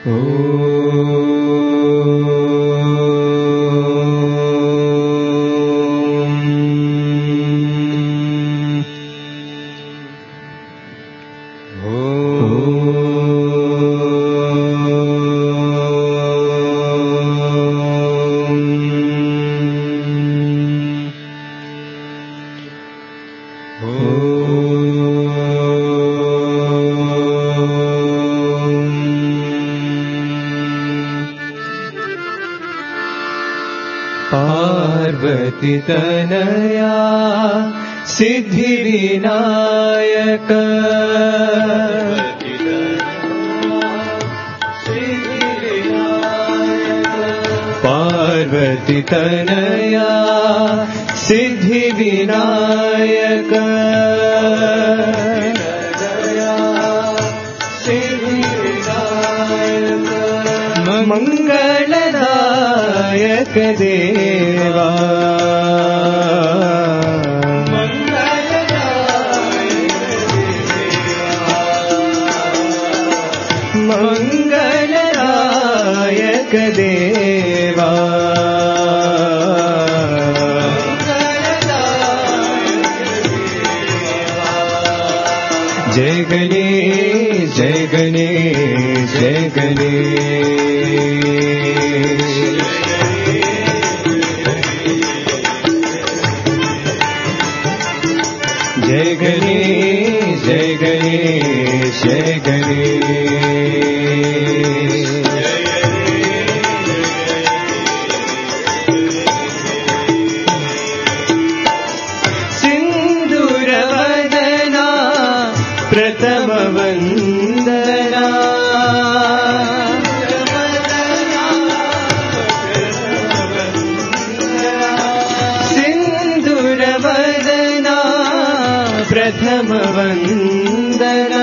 पार्वती तनया सिद्धि विनायक पार्वती तनया सिद्धि विनायक मंगलदायक देवा मंगलदायक देवा जय गणेश जय गणेश जय गणेश जय गणेश जय गणेश जय गणेश सिंदूरवदना प्रथम वंदना सिंदूरवदना प्रथम वंदना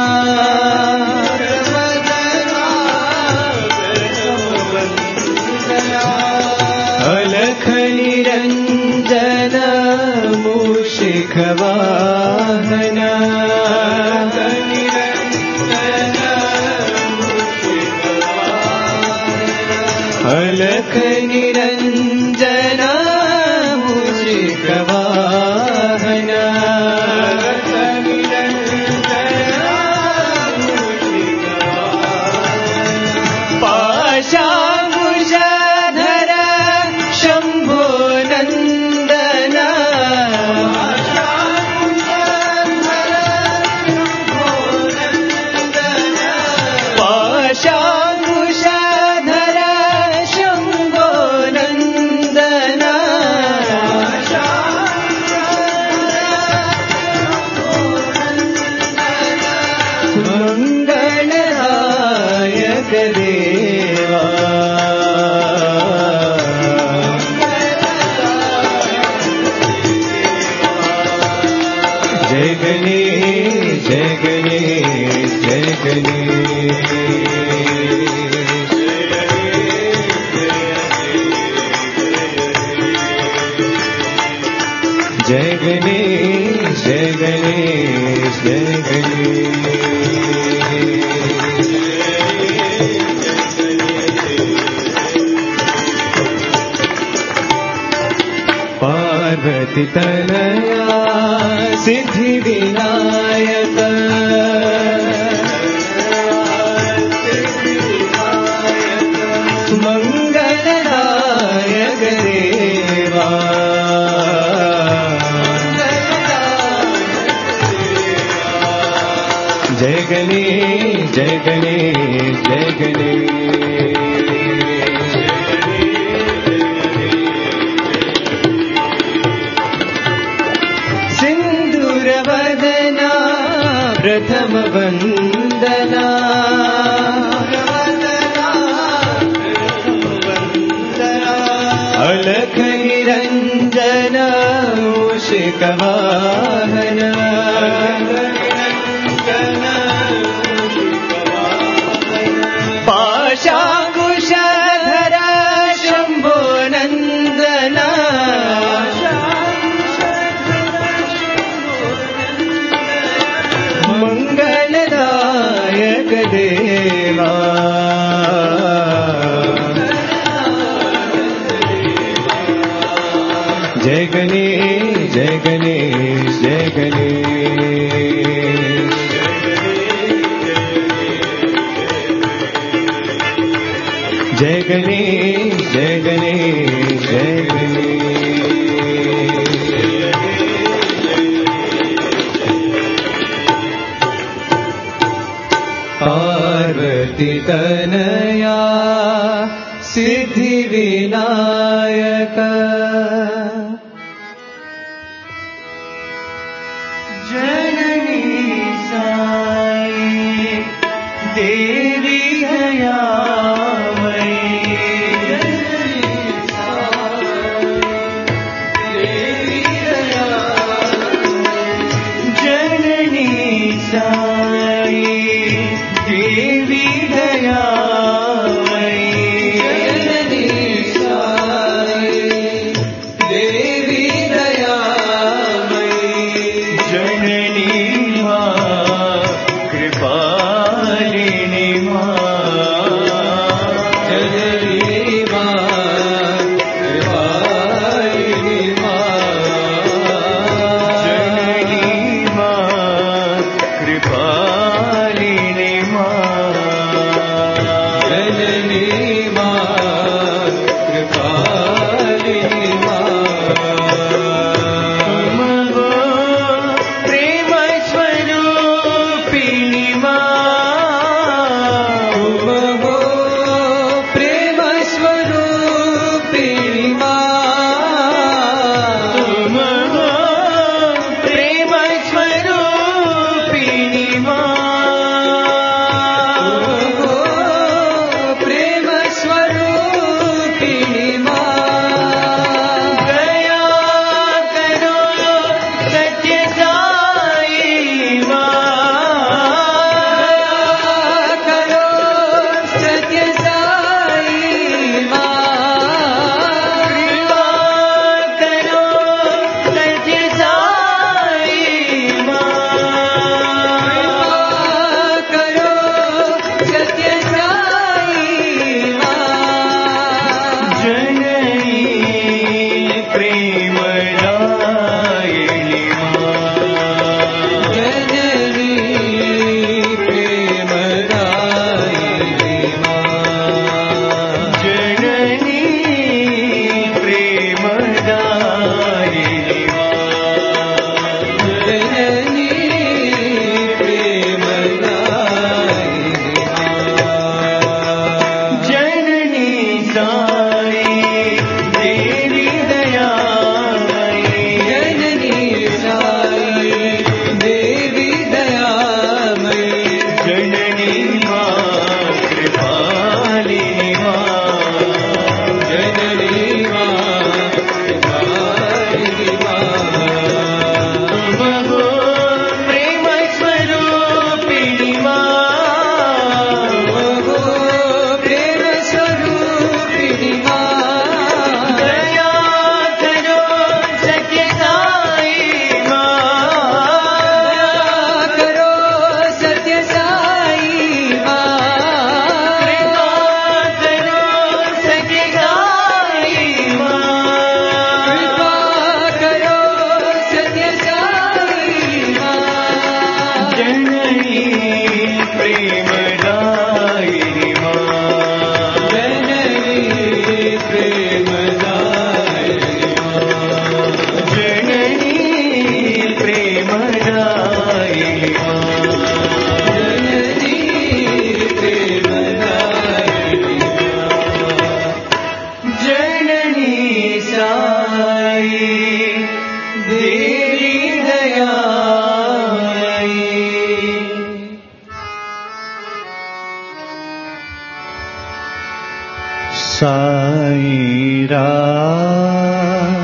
अलख निरंजन मूषिक वाहन अलख निरंजन मूषिक वाहन पाशांकुशधर शंभो नंदन पाशांकुशधर शंभो नंदन मंगलदायक देवा जय गणेश जय गणेश जय गणेश जय गणेश जय गणेश जय गणेश पार्वती तनया सिद्धि विनायक मंगलदायक देवा जय गणेश जय गणेश जय गणेश सिंदूरवदना प्रथम वंदना अलख निरंजन मूषिक वाहन पाशांकुशधर शंभो नंदन मंगलदायक देवा जय गणेश जय गणेश जय गणेश जय गणेश जय गणेश जय गणेश पार्वती तनया सिद्धि विनायक जननी साई देवी दयामयी जननी साई देवी साई राम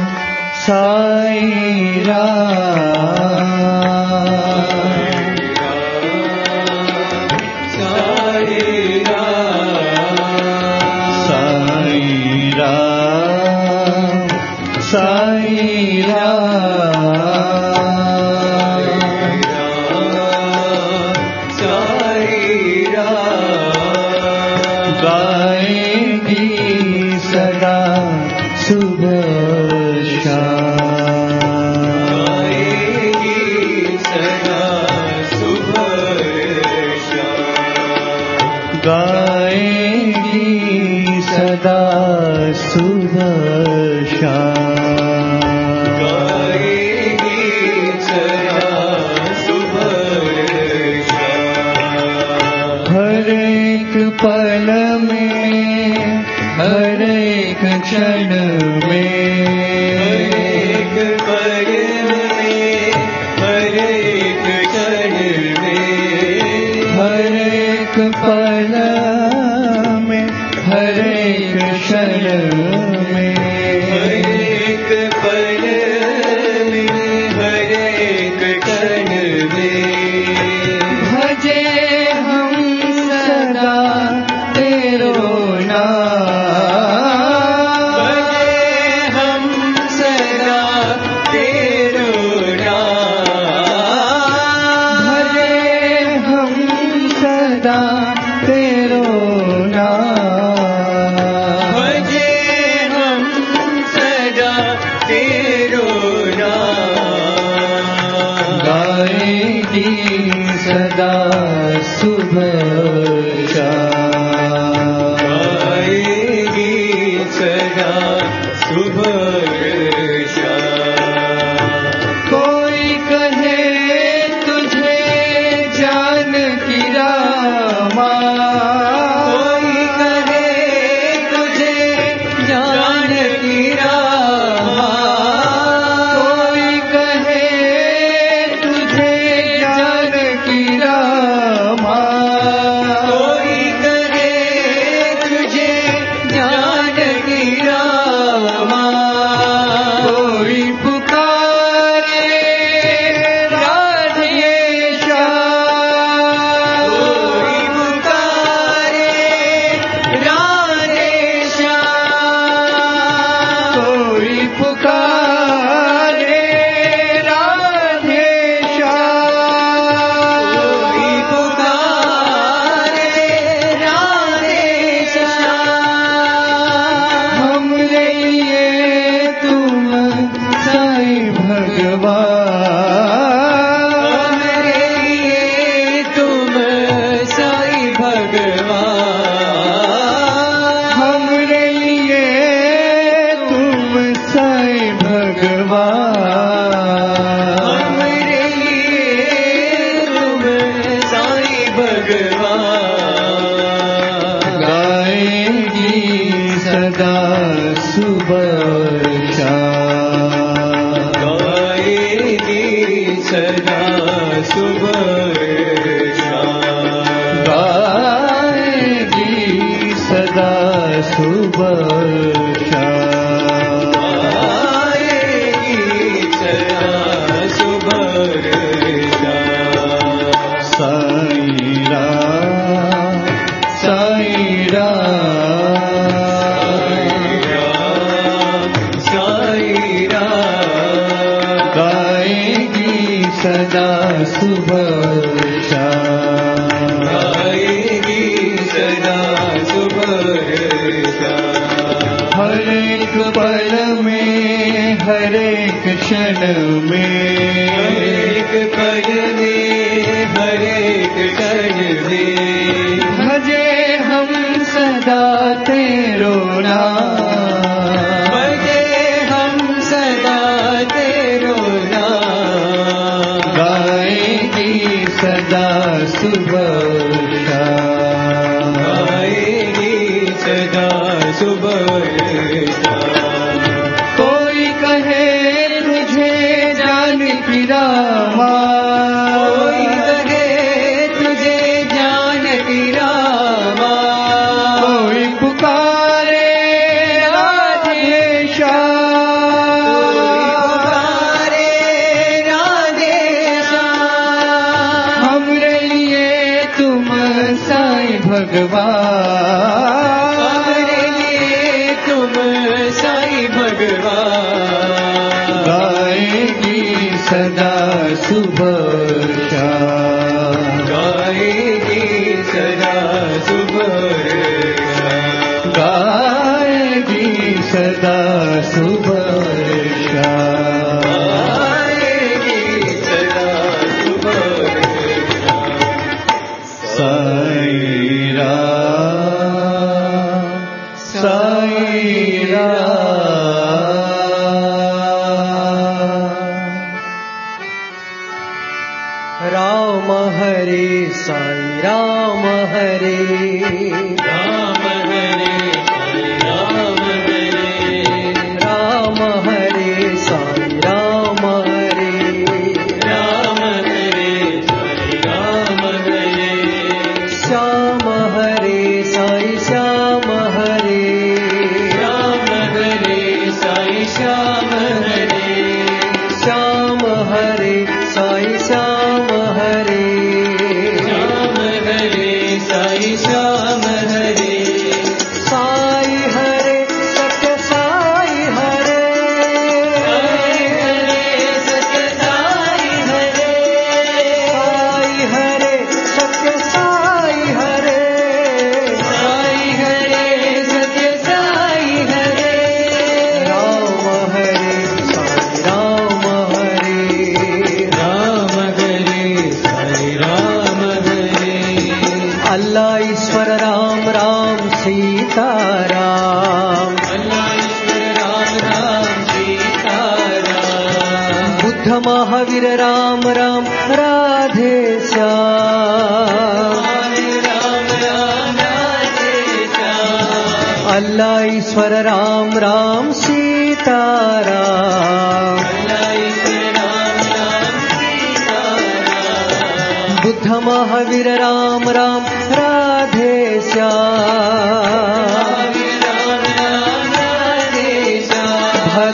साई राम साई राम साई राम साई राम गाएंगी सदा सुबह शाम गाएगी सदा सुबह शाम, गाएगी सदा सुबह शाम। हर एक पल में, हर एक क्षण में, हर एक पल में, हर एक क्षण में, हर एक पल में, हर एक क्षण में, हर एक पल में, हर एक क्षण में, भजे हम सदा तेरो नाम, भजे हम सदा तेरो नाम, भजे हम सदा तेरो नाम, भजे हम सदा तेरो नाम। गाएगी सदा सुबह शाम, गाएगी सदा सुबह शाम। कोई कहे तुझे जान की रामा, कोई कहे तुझे जान की रामा, कोई कहे तुझे जान की रामा, कोई कहे तुझे जान की रामा, कोई पुकारे राधे श्याम, कोई पुकारे राधे श्याम, कोई पुकारे राधे श्याम, कोई पुकारे राधे श्याम। हमरे लिए तुम साईं भगवान, हमरे लिए तुम साईं भगवान, हमरे लिए तुम साईं भगवान, हमरे लिए तुम साईं भगवान। गाएगी सदा सुबह शाम, गाएगी सदा सुबह शाम, गाएगी सदा सुबह शाम, गाएगी सदा सुबह शाम। साईं राम, साईं राम, साईं राम, गाएगी सदा सुबह शाम, गाएगी सदा सुबह शाम। हर एक पल में, हर एक क्षण में, हर एक पल में, हर एक क्षण में, भजे हम सदा तेरो नाम, भजे हम सदा तेरो नाम। गाएगी सदा सुबह शाम, गाएगी सदा सुबह शाम। कोई कहे तुझे जान की रामा, कोई कहे तुझे जान की रामा, कोई पुकारे राधे श्याम, कोई पुकारे राधे श्याम। हमरे लिए तुम साईं भगवान, हमरे लिए तुम साईं भगवान। गाएगी सदा सुबह शाम, गाएगी सदा सुबह शाम। गाएगी सदा सुबह शाम, गाएगी सदा सुबह शाम। साईं राम, राम हरे साई राम हरे राम हरे साई राम हरे राम हरे साई राम हरे राम हरे साई राम हरे श्याम हरे साई श्याम हरे श्याम हरे साई श्याम हरे श्याम हरे साई श्याम हरे श्याम हरे साई श्याम हरे साई हरे सत्य साई हरे साई हरे सत्य साई हरे साई हरे सत्य साई हरे साई हरे सत्य साई हरे राम हरे साई राम हरे राम हरे साई राम हरे अल्लाह ईश्वर राम राम सीता राम अल्लाह ईश्वर राम राम सीता राम बुद्ध महावीर राम राम राधे श्याम राम राम राधे श्याम अल्लाह ईश्वर राम राम सीता राम अल्लाह ईश्वर राम राम सीता राम बुद्ध महावीर राम राम राधे श्याम राम राम राधे श्याम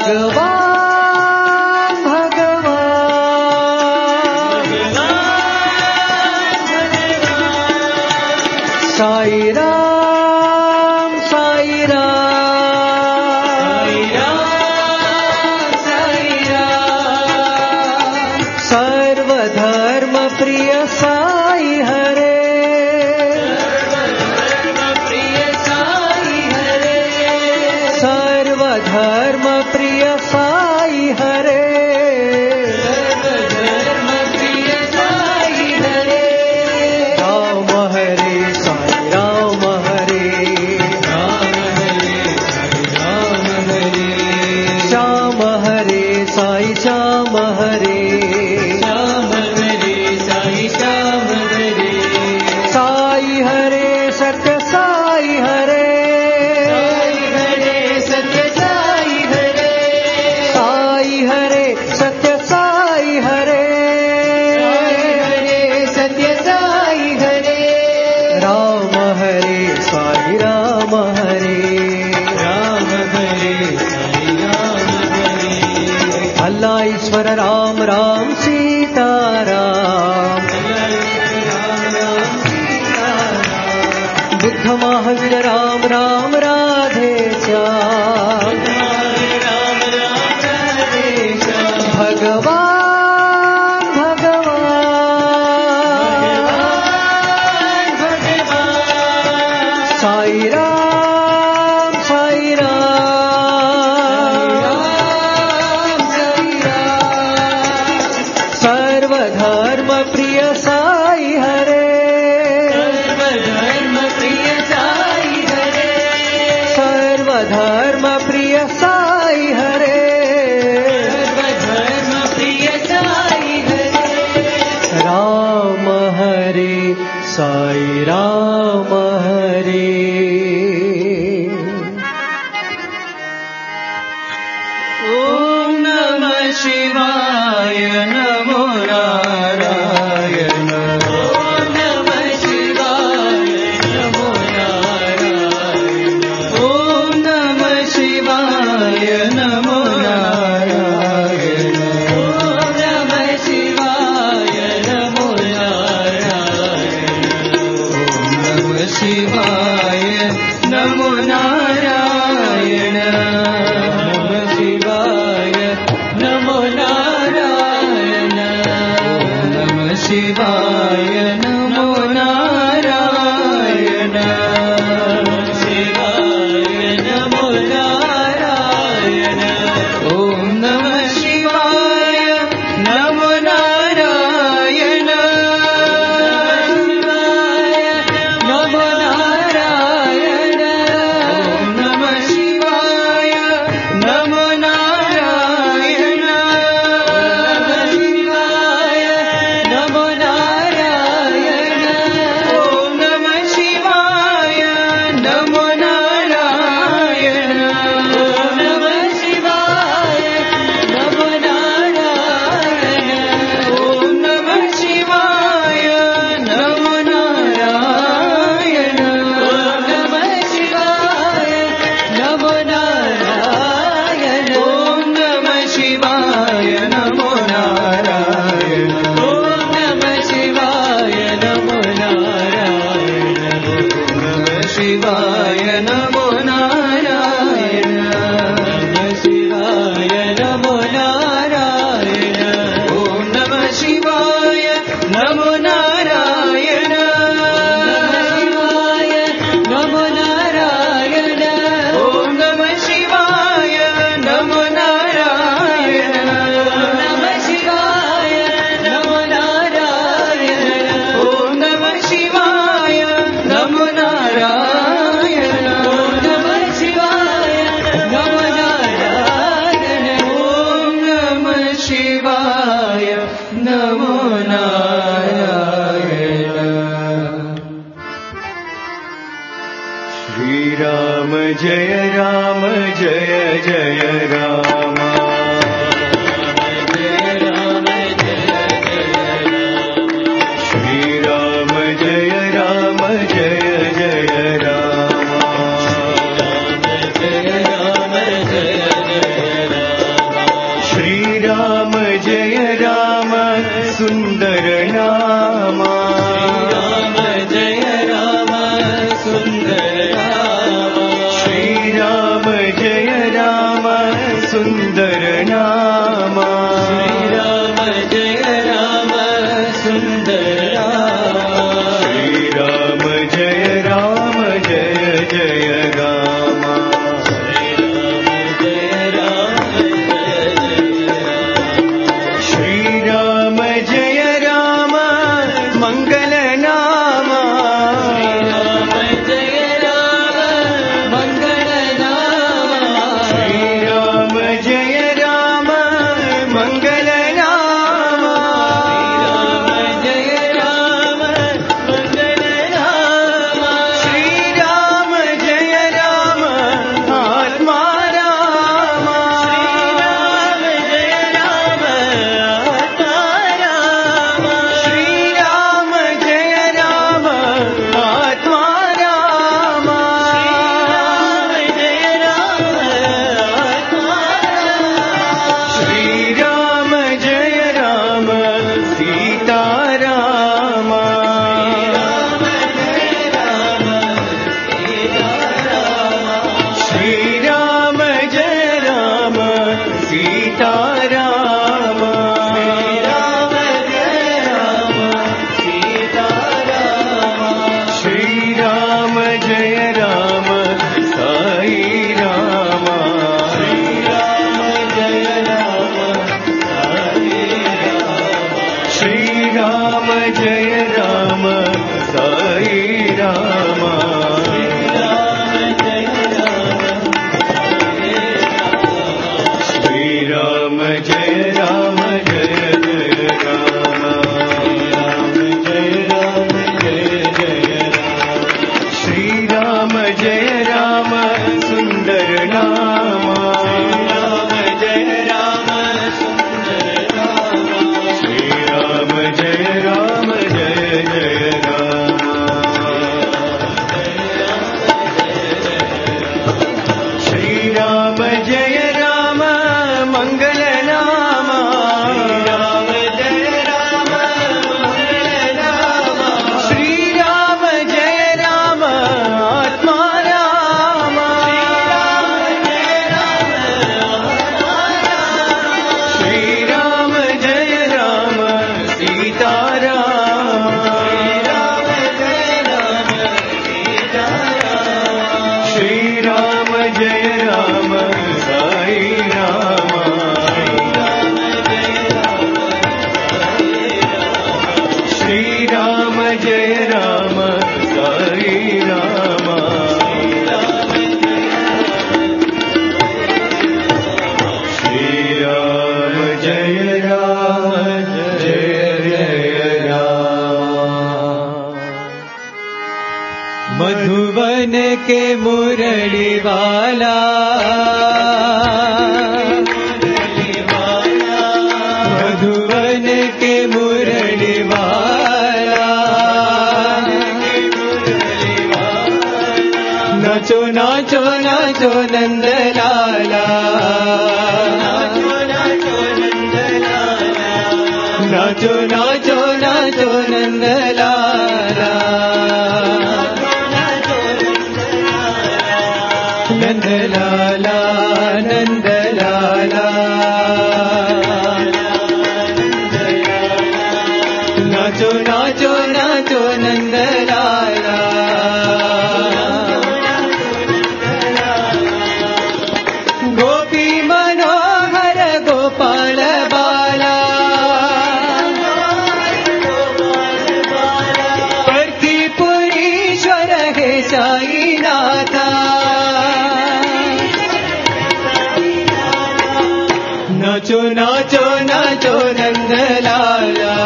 भगवान भगवान साई राम साई राम साई राम सर्वधर्म प्रिय साई हरे सर्वधर्म प्रिय साई हरे सर्वधर्म प्रिय साई हरे राम हरे साई राम हरे राम हरे साई राम हरे श्याम हरे साई श्याम हरे श्याम हरे साई श्याम हरे साई हरे सत्य साई हरे साई हरे सत्य साई हरे साई हरे सत्य साई हरे साई हरे सत्य साई हरे राम हरे साई राम हरे राम हरे साई राम हरे अल्लाह ईश्वर राम राम सीता राम बुद्ध महावीर राम राम राधे श्याम भगवान भगवान साई राम साई राम सर्वधर्म प्रिय साई हरे सर्वधर्म प्रिय साई हरे सर्वधर्म प्रिय साई हरे सर्वधर्म प्रिय साई हरे राम हरे साई राम हरे ओम नमः शिवाय नमो नारायण ओम नमः शिवाय नमो नारायण ओम नमः शिवाय नमो नारायण ओम नमः शिवाय नमो नारायण ओम नमः शिवाय नमो नारायण नमः शिवाय नमो नारायण नमः शिवाय नमो नारायण शिवाय नमो नारायण ओम नमः शिवाय नमो नारायण शिवाय नमो नारायण ओम नमः शिवाय शिवाय नमो नारायण नमः शिवाय नमो नारायण ओम नमः शिवाय नमो नारायण नमो नारायण ओम नमः शिवाय नमो नारायण नमः शिवाय नमो नारायण ओम नमः शिवाय नमो नारायण ओम नमः शिवाय नमो नारायण ओम नमः शिवाय नमो नारायण। श्री राम जय जय राम श्री राम जय जय राम श्री राम जय राम सुंदर नामा जय राम सुंदर श्री राम जय राम सुंदर नामा श्री राम जय राम सुंदर श्री राम जय राम जय राम श्री राम जय राम मंगल नामा जय राम मंगल नामा श्री राम जय राम मंगल नामा जय राम मंगल नामा श्री राम जय राम आत्मा रामा श्री राम जय राम आत्मा रामा श्री राम जय राम सीता रामा श्री राम जय राम सीता रामा श्री राम जय राम साई रामा श्री राम जय राम श्री राम जय राम साई रामा श्री राम जय राम श्री राम जय राम सुंदर नामा जय राम सुंदर श्री राम जय राम श्री राम जय राम मंगल नामा जय राम मंगल नामा श्री राम जय राम आत्मा रामा श्री राम जय राम सीता रामा श्री राम जय राम साई रामा श्री राम जय राम साई रामा श्री राम जय राम मधुवन के मुरली वाला मधुवन के मुरली वाला नाचो नाचो नाचो नंद लाला नाचो नाचो नाचो नंद लाला नंदलाला नंदलाला नाचो नाचो नाचो नंदलाला गोपी मनोहर गोपाल बाला पर्थिपुरीश्वर हे साईनाथा नाचो नाचो नाचो नंदलाला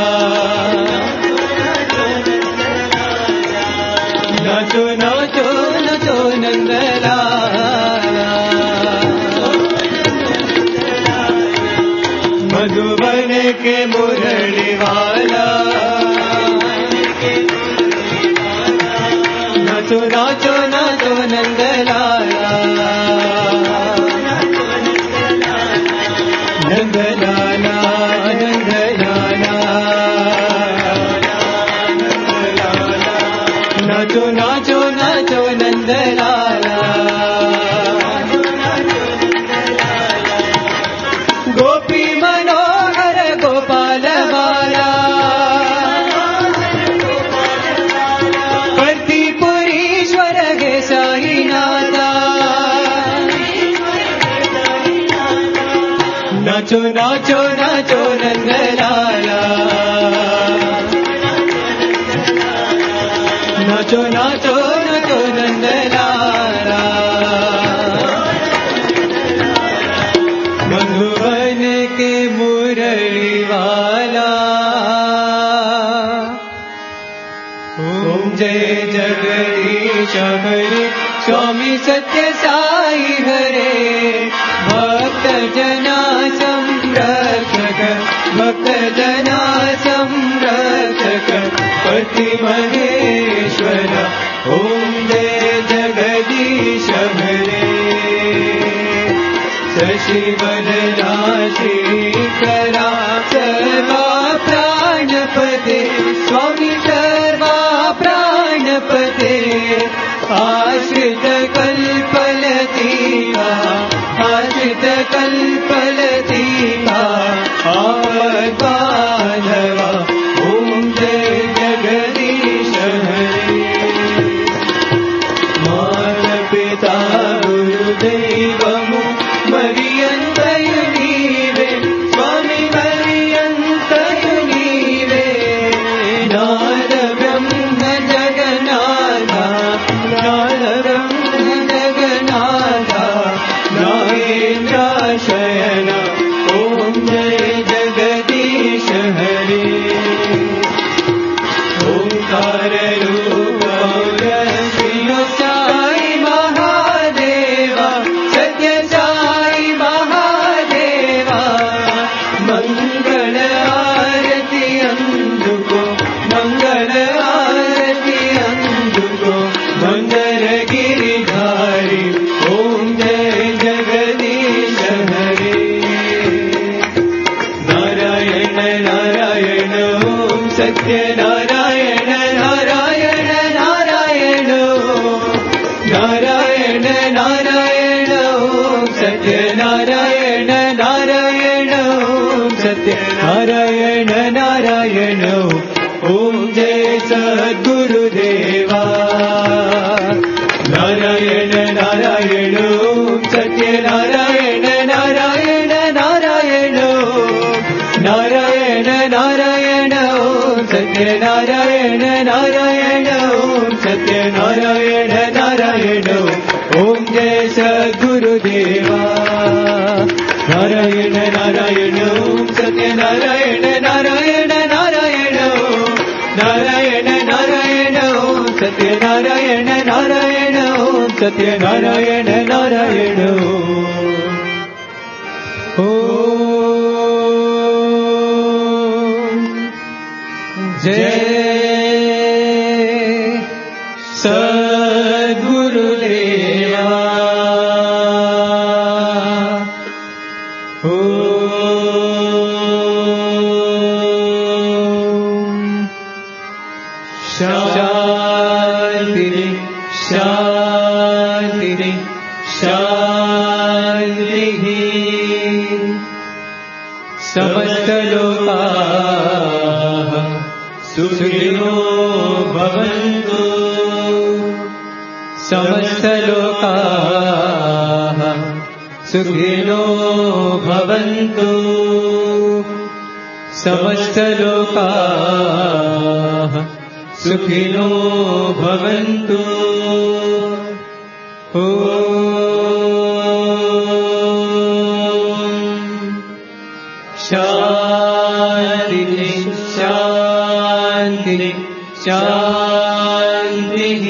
नाचो नाचो नाचो नंदलाला मधुबन के मुरली वाला नाचो नाचो नाचो नंदलाला नंदलाला नंदलाला नाचो नाचो नाचो नंदलाला गोपी मनोहर गोपाल बाला पर्थिपुरीश्वर हे साईनाथा नाचो नाचो नाचो नंदलाला नाचो नाचो नाचो नंदलाला मधुबन के मुरली वाला ओम जय जगदीश हरे स्वामी सत्य साई हरे भक्त जना संरक्षक भक्त जना संरक्षक पति महेश्वर ओम जय जगदीश हरे शशि वदना श्रीकरा सर्वा प्राणपते स्वामी सर्वा प्राणपते आश्रित कल्पलतीका आश्रित कल्पलतीका आवद्बान्धवा ओम जय जगदीश हरे माता पिता गुरुदैवमु मरियन्तयु नीवे स्वामी मरियन्तयु नीवे नाद ब्रह्म जगन्नाथा नाद ब्रह्म जगन्नाथा नागेन्द्र शयन ओम जय जगदीश हरे ओंकार रूप श्री साई महादेवा सत्य साई महादेवा मंगल आरती अंदुको मंगल आरती अंदुको मंदर गिरिधारी ओम जय जगदीश हरे नारायण नारायण ओम सत्य नारायण नारायण नारायण नारायण नारायण ओम सत्य नारायण नारायण ओम सत्य नारायण नारायण ओम जय सद्गुरुदेवा नारायण नारायण ओम सत्य नारायण नारायण नारायण नारायण नारायण ओम सत्य नारायण नारायण ओम सत्य नारायण नारायण ओम जय सद्गुरुदेवा नारायण नारायण ओम सत्य नारायण नारायण नारायण नारायण नारायण ओम सत्य नारायण नारायण ओम सत्य नारायण नारायण जय सद्गुरुदेवा शांति शांति शान्तिः समस्तलोकाः सुखिनो भवन्तु समस्तलोकाः सुखिनो भवन्तु समस्तलोकाः सुखिनो भवन्तु शान्तिः शान्तिः शान्तिः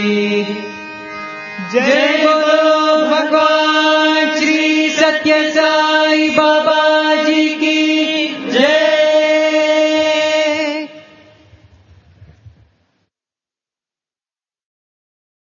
जय बोलो भगवान श्री सत्य साई।